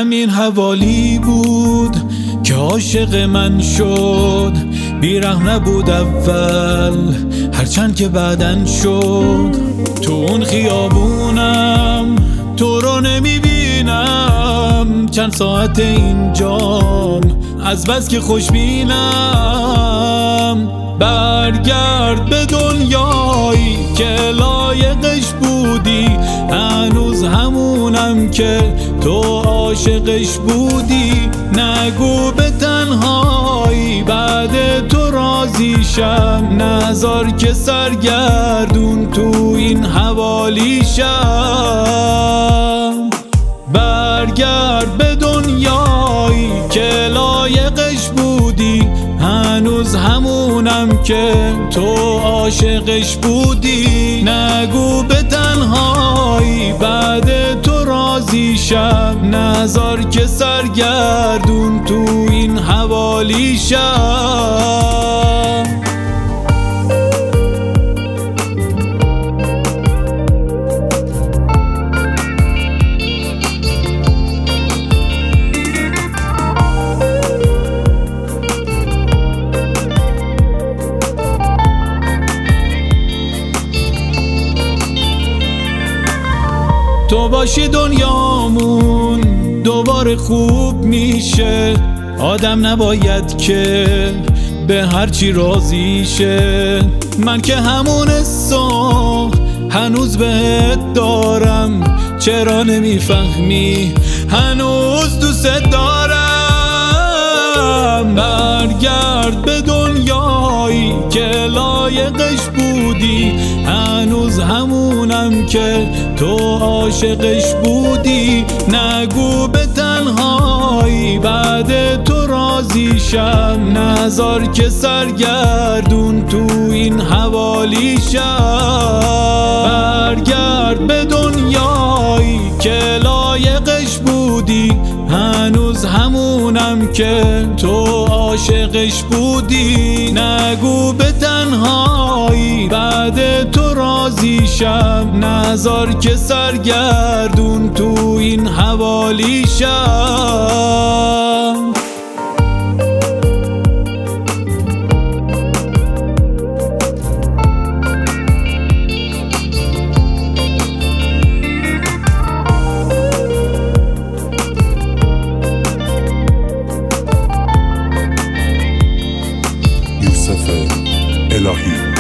همین حوالی بود که عاشق من شد. بیرحم نبود اول هرچند که بعدن شد. تو اون خیابونم تو رو نمیبینم، چند ساعت اینجام از بس که خوشبینم. برگرد به دنیایی که لایقش بودی، هنوز همونم که تو عاشقش بودی. نگو به تنهایی بعد تو راضی شم، نذار که سرگردون تو این حوالی شم. برگرد به دنیایی که لایقش بودی، هنوز همونم که تو عاشقش بودی. نگو به تنهایی بعد تو راضی شم، نذار که سرگردون تو این حوالی شم. تو باشی دنیامون دوباره خوب میشه. آدم نباید که به هرچی راضی شه. من که همون حسو هنوز بهت دارم، چرا نمیفهمی هنوز دوست دارم. برگرد به دنیایی که لایقش بودی، هنوز همونم که تو عاشقش بودی. نگو به تنهایی بعد تو راضی شم، نذار که سرگردون تو این حوالی شم. برگرد به دنیایی که لایقش بودی، هنوز همونم که تو عاشقش بودی. نگو به تنهایی بعد تو راضی شم، نذار که سرگردون تو این حوالی شم. یوسف الهی.